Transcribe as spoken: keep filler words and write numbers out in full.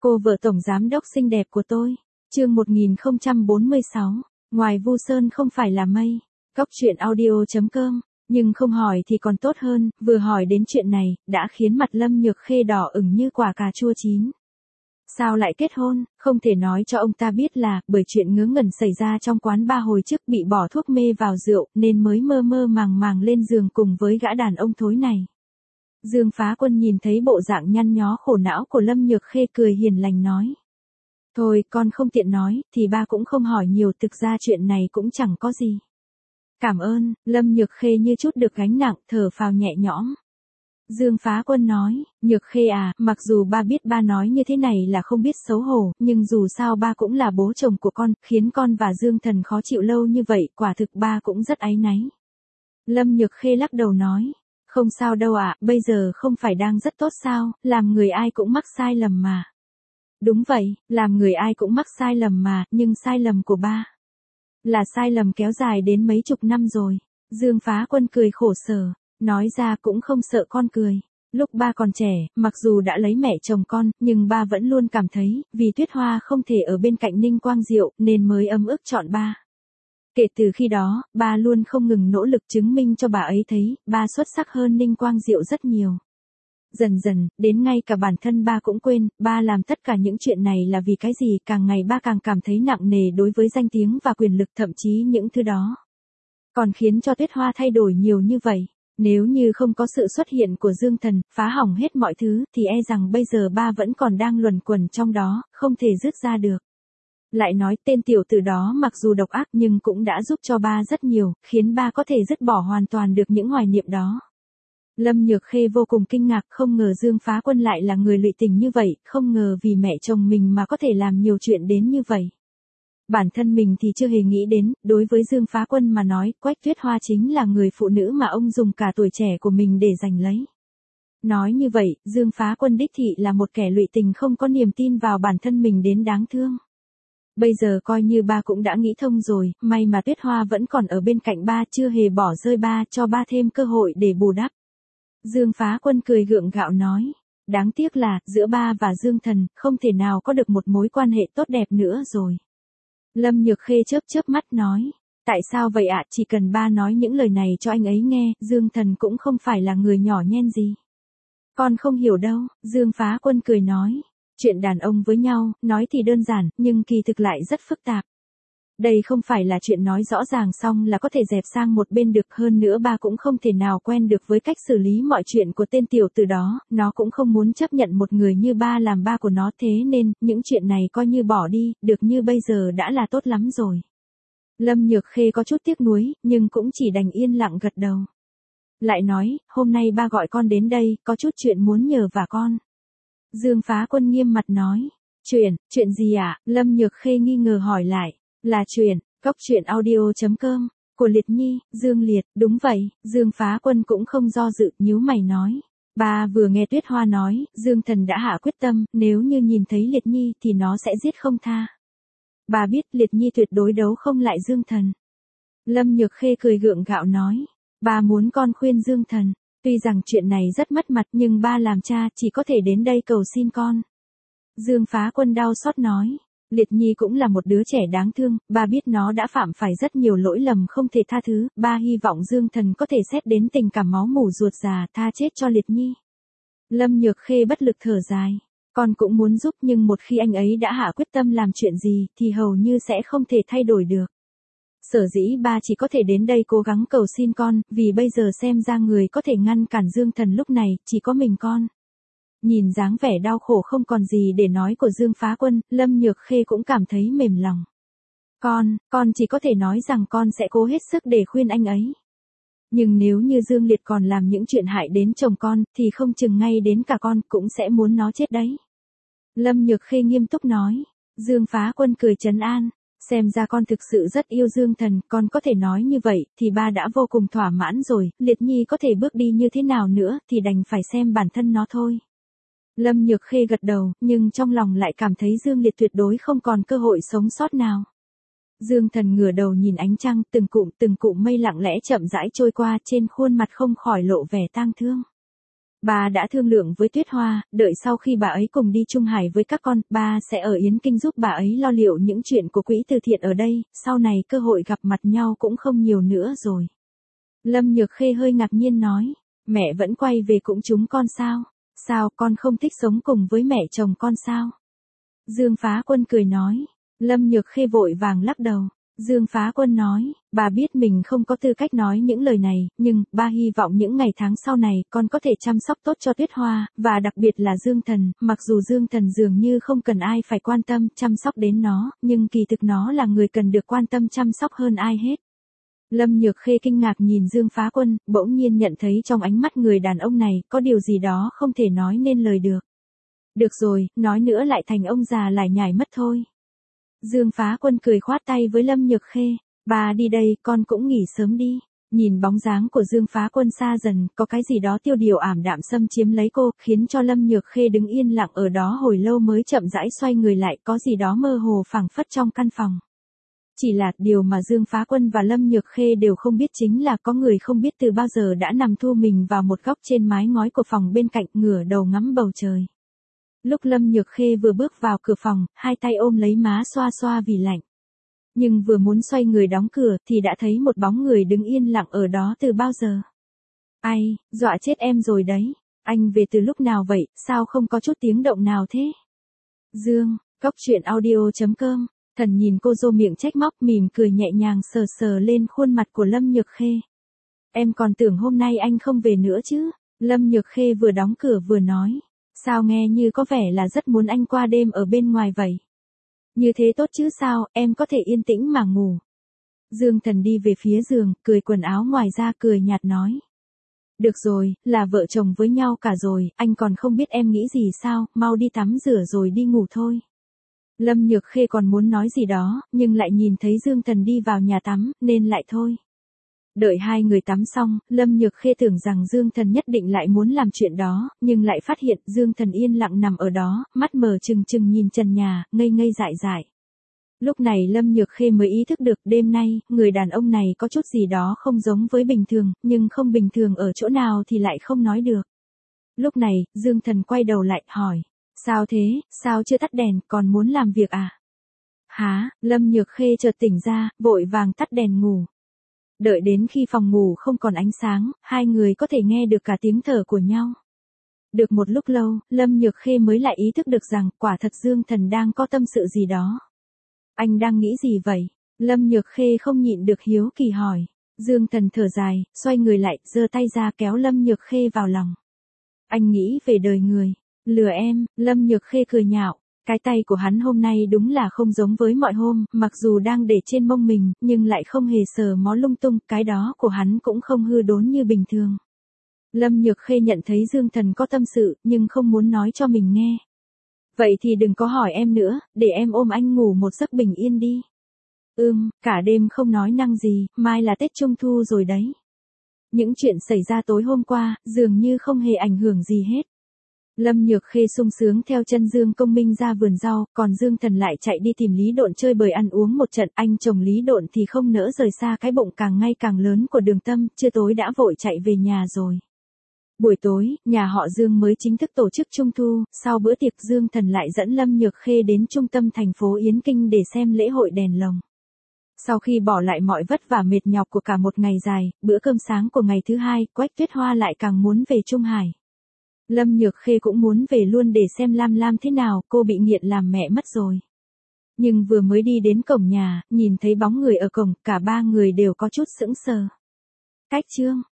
Cô vợ tổng giám đốc xinh đẹp của tôi. Chương một nghìn không trăm bốn mươi sáu. Ngoài Vu Sơn không phải là mây. Cóc truyện audio chấm com. Nhưng không hỏi thì còn tốt hơn, vừa hỏi đến chuyện này, đã khiến mặt Lâm Nhược Khê đỏ ửng như quả cà chua chín. Sao lại kết hôn, không thể nói cho ông ta biết là, bởi chuyện ngớ ngẩn xảy ra trong quán ba hồi trước bị bỏ thuốc mê vào rượu, nên mới mơ mơ màng màng lên giường cùng với gã đàn ông thối này. Dương Phá Quân nhìn thấy bộ dạng nhăn nhó khổ não của Lâm Nhược Khê cười hiền lành nói. Thôi, con không tiện nói, thì ba cũng không hỏi nhiều, thực ra chuyện này cũng chẳng có gì. Cảm ơn, Lâm Nhược Khê như chút được gánh nặng, thở phào nhẹ nhõm. Dương Phá Quân nói, Nhược Khê à, mặc dù ba biết ba nói như thế này là không biết xấu hổ, nhưng dù sao ba cũng là bố chồng của con, khiến con và Dương Thần khó chịu lâu như vậy, quả thực ba cũng rất áy náy. Lâm Nhược Khê lắc đầu nói, không sao đâu ạ, bây giờ không phải đang rất tốt sao, làm người ai cũng mắc sai lầm mà. Đúng vậy, làm người ai cũng mắc sai lầm mà, nhưng sai lầm của ba là sai lầm kéo dài đến mấy chục năm rồi. Dương Phá Quân cười khổ sở, nói ra cũng không sợ con cười. Lúc ba còn trẻ, mặc dù đã lấy mẹ chồng con, nhưng ba vẫn luôn cảm thấy, vì Tuyết Hoa không thể ở bên cạnh Ninh Quang Diệu, nên mới ấm ức chọn ba. Kể từ khi đó, ba luôn không ngừng nỗ lực chứng minh cho bà ấy thấy, ba xuất sắc hơn Ninh Quang Diệu rất nhiều. Dần dần, đến ngay cả bản thân ba cũng quên, ba làm tất cả những chuyện này là vì cái gì, càng ngày ba càng cảm thấy nặng nề đối với danh tiếng và quyền lực, thậm chí những thứ đó còn khiến cho Tuyết Hoa thay đổi nhiều như vậy. Nếu như không có sự xuất hiện của Dương Thần, phá hỏng hết mọi thứ, thì e rằng bây giờ ba vẫn còn đang luẩn quẩn trong đó, không thể dứt ra được. Lại nói tên tiểu tử đó mặc dù độc ác nhưng cũng đã giúp cho ba rất nhiều, khiến ba có thể dứt bỏ hoàn toàn được những hoài niệm đó. Lâm Nhược Khê vô cùng kinh ngạc, không ngờ Dương Phá Quân lại là người lụy tình như vậy, không ngờ vì mẹ chồng mình mà có thể làm nhiều chuyện đến như vậy. Bản thân mình thì chưa hề nghĩ đến, đối với Dương Phá Quân mà nói, Quách Tuyết Hoa chính là người phụ nữ mà ông dùng cả tuổi trẻ của mình để giành lấy. Nói như vậy, Dương Phá Quân đích thị là một kẻ lụy tình không có niềm tin vào bản thân mình đến đáng thương. Bây giờ coi như ba cũng đã nghĩ thông rồi, may mà Tuyết Hoa vẫn còn ở bên cạnh ba, chưa hề bỏ rơi ba, cho ba thêm cơ hội để bù đắp. Dương Phá Quân cười gượng gạo nói, đáng tiếc là, giữa ba và Dương Thần, không thể nào có được một mối quan hệ tốt đẹp nữa rồi. Lâm Nhược Khê chớp chớp mắt nói, tại sao vậy ạ, chỉ cần ba nói những lời này cho anh ấy nghe, Dương Thần cũng không phải là người nhỏ nhen gì. Con không hiểu đâu, Dương Phá Quân cười nói, chuyện đàn ông với nhau, nói thì đơn giản, nhưng kỳ thực lại rất phức tạp. Đây không phải là chuyện nói rõ ràng xong là có thể dẹp sang một bên được, hơn nữa ba cũng không thể nào quen được với cách xử lý mọi chuyện của tên tiểu tử đó, nó cũng không muốn chấp nhận một người như ba làm ba của nó, thế nên, những chuyện này coi như bỏ đi, được như bây giờ đã là tốt lắm rồi. Lâm Nhược Khê có chút tiếc nuối, nhưng cũng chỉ đành yên lặng gật đầu. Lại nói, hôm nay ba gọi con đến đây, có chút chuyện muốn nhờ vả con. Dương Phá Quân nghiêm mặt nói, chuyện, chuyện gì ạ? Lâm Nhược Khê nghi ngờ hỏi lại. Là chuyện, cóc truyện audio chấm com, của Liệt Nhi, Dương Liệt, đúng vậy, Dương Phá Quân cũng không do dự, nhíu mày nói. Ba vừa nghe Tuyết Hoa nói, Dương Thần đã hạ quyết tâm, nếu như nhìn thấy Liệt Nhi thì nó sẽ giết không tha. Ba biết Liệt Nhi tuyệt đối đấu không lại Dương Thần. Lâm Nhược Khê cười gượng gạo nói, ba muốn con khuyên Dương Thần, tuy rằng chuyện này rất mất mặt nhưng ba làm cha chỉ có thể đến đây cầu xin con. Dương Phá Quân đau xót nói. Liệt Nhi cũng là một đứa trẻ đáng thương, ba biết nó đã phạm phải rất nhiều lỗi lầm không thể tha thứ, ba hy vọng Dương Thần có thể xét đến tình cảm máu mủ ruột già, tha chết cho Liệt Nhi. Lâm Nhược Khê bất lực thở dài, con cũng muốn giúp nhưng một khi anh ấy đã hạ quyết tâm làm chuyện gì, thì hầu như sẽ không thể thay đổi được. Sở dĩ ba chỉ có thể đến đây cố gắng cầu xin con, vì bây giờ xem ra người có thể ngăn cản Dương Thần lúc này, chỉ có mình con. Nhìn dáng vẻ đau khổ không còn gì để nói của Dương Phá Quân, Lâm Nhược Khê cũng cảm thấy mềm lòng. Con, con chỉ có thể nói rằng con sẽ cố hết sức để khuyên anh ấy. Nhưng nếu như Dương Liệt còn làm những chuyện hại đến chồng con, thì không chừng ngay đến cả con cũng sẽ muốn nó chết đấy. Lâm Nhược Khê nghiêm túc nói. Dương Phá Quân cười trấn an. Xem ra con thực sự rất yêu Dương Thần, con có thể nói như vậy, thì ba đã vô cùng thỏa mãn rồi, Liệt Nhi có thể bước đi như thế nào nữa, thì đành phải xem bản thân nó thôi. Lâm Nhược Khê gật đầu, nhưng trong lòng lại cảm thấy Dương Liệt tuyệt đối không còn cơ hội sống sót nào. Dương Thần ngửa đầu nhìn ánh trăng, từng cụm từng cụm mây lặng lẽ chậm rãi trôi qua, trên khuôn mặt không khỏi lộ vẻ tang thương. Bà đã thương lượng với Tuyết Hoa, đợi sau khi bà ấy cùng đi Trung Hải với các con, ba sẽ ở Yến Kinh giúp bà ấy lo liệu những chuyện của quỹ từ thiện ở đây, sau này cơ hội gặp mặt nhau cũng không nhiều nữa rồi. Lâm Nhược Khê hơi ngạc nhiên nói, mẹ vẫn quay về cũng chúng con sao? Sao con không thích sống cùng với mẹ chồng con sao? Dương Phá Quân cười nói. Lâm Nhược Khê vội vàng lắc đầu. Dương Phá Quân nói, bà biết mình không có tư cách nói những lời này, nhưng ba hy vọng những ngày tháng sau này con có thể chăm sóc tốt cho Tuyết Hoa, và đặc biệt là Dương Thần, mặc dù Dương Thần dường như không cần ai phải quan tâm, chăm sóc đến nó, nhưng kỳ thực nó là người cần được quan tâm chăm sóc hơn ai hết. Lâm Nhược Khê kinh ngạc nhìn Dương Phá Quân, bỗng nhiên nhận thấy trong ánh mắt người đàn ông này có điều gì đó không thể nói nên lời được. Được rồi, nói nữa lại thành ông già lải nhải mất thôi. Dương Phá Quân cười khoát tay với Lâm Nhược Khê, bà đi đây, con cũng nghỉ sớm đi. Nhìn bóng dáng của Dương Phá Quân xa dần, có cái gì đó tiêu điều ảm đạm xâm chiếm lấy cô, khiến cho Lâm Nhược Khê đứng yên lặng ở đó hồi lâu mới chậm rãi xoay người lại, có gì đó mơ hồ phảng phất trong căn phòng. Chỉ là điều mà Dương Phá Quân và Lâm Nhược Khê đều không biết chính là có người không biết từ bao giờ đã nằm thu mình vào một góc trên mái ngói của phòng bên cạnh, ngửa đầu ngắm bầu trời. Lúc Lâm Nhược Khê vừa bước vào cửa phòng, hai tay ôm lấy má xoa xoa vì lạnh. Nhưng vừa muốn xoay người đóng cửa thì đã thấy một bóng người đứng yên lặng ở đó từ bao giờ. Ai, dọa chết em rồi đấy. Anh về từ lúc nào vậy, sao không có chút tiếng động nào thế? Dương, Cóc Truyện Audio chấm com. Thần nhìn cô dô miệng trách móc, mỉm cười nhẹ nhàng sờ sờ lên khuôn mặt của Lâm Nhược Khê. Em còn tưởng hôm nay anh không về nữa chứ. Lâm Nhược Khê vừa đóng cửa vừa nói. Sao nghe như có vẻ là rất muốn anh qua đêm ở bên ngoài vậy. Như thế tốt chứ sao, em có thể yên tĩnh mà ngủ. Dương Thần đi về phía giường, cười quần áo ngoài ra cười nhạt nói. Được rồi, là vợ chồng với nhau cả rồi, anh còn không biết em nghĩ gì sao, mau đi tắm rửa rồi đi ngủ thôi. Lâm Nhược Khê còn muốn nói gì đó, nhưng lại nhìn thấy Dương Thần đi vào nhà tắm, nên lại thôi. Đợi hai người tắm xong, Lâm Nhược Khê tưởng rằng Dương Thần nhất định lại muốn làm chuyện đó, nhưng lại phát hiện Dương Thần yên lặng nằm ở đó, mắt mờ trừng trừng nhìn trần nhà, ngây ngây dại dại. Lúc này Lâm Nhược Khê mới ý thức được đêm nay, người đàn ông này có chút gì đó không giống với bình thường, nhưng không bình thường ở chỗ nào thì lại không nói được. Lúc này, Dương Thần quay đầu lại, hỏi. Sao thế, sao chưa tắt đèn, còn muốn làm việc à? Hả, Lâm Nhược Khê chợt tỉnh ra, vội vàng tắt đèn ngủ. Đợi đến khi phòng ngủ không còn ánh sáng, hai người có thể nghe được cả tiếng thở của nhau. Được một lúc lâu, Lâm Nhược Khê mới lại ý thức được rằng quả thật Dương Thần đang có tâm sự gì đó. Anh đang nghĩ gì vậy? Lâm Nhược Khê không nhịn được hiếu kỳ hỏi. Dương Thần thở dài, xoay người lại, giơ tay ra kéo Lâm Nhược Khê vào lòng. Anh nghĩ về đời người. Lừa em, Lâm Nhược Khê cười nhạo. Cái tay của hắn hôm nay đúng là không giống với mọi hôm, mặc dù đang để trên mông mình, nhưng lại không hề sờ mó lung tung, cái đó của hắn cũng không hư đốn như bình thường. Lâm Nhược Khê nhận thấy Dương Thần có tâm sự, nhưng không muốn nói cho mình nghe. Vậy thì đừng có hỏi em nữa, để em ôm anh ngủ một giấc bình yên đi. Ừm, cả đêm không nói năng gì, mai là Tết Trung Thu rồi đấy. Những chuyện xảy ra tối hôm qua, dường như không hề ảnh hưởng gì hết. Lâm Nhược Khê sung sướng theo chân Dương Công Minh ra vườn rau, còn Dương Thần lại chạy đi tìm Lý Độn chơi bời ăn uống một trận. Anh chồng Lý Độn thì không nỡ rời xa cái bụng càng ngày càng lớn của Đường Tâm, trưa tối đã vội chạy về nhà rồi. Buổi tối, nhà họ Dương mới chính thức tổ chức Trung Thu, sau bữa tiệc Dương Thần lại dẫn Lâm Nhược Khê đến trung tâm thành phố Yến Kinh để xem lễ hội đèn lồng. Sau khi bỏ lại mọi vất vả mệt nhọc của cả một ngày dài, bữa cơm sáng của ngày thứ hai, Quách Tuyết Hoa lại càng muốn về Trung Hải. Lâm Nhược Khê cũng muốn về luôn để xem Lam Lam thế nào, cô bị nghiện làm mẹ mất rồi. Nhưng vừa mới đi đến cổng nhà, nhìn thấy bóng người ở cổng, cả ba người đều có chút sững sờ. Cách chương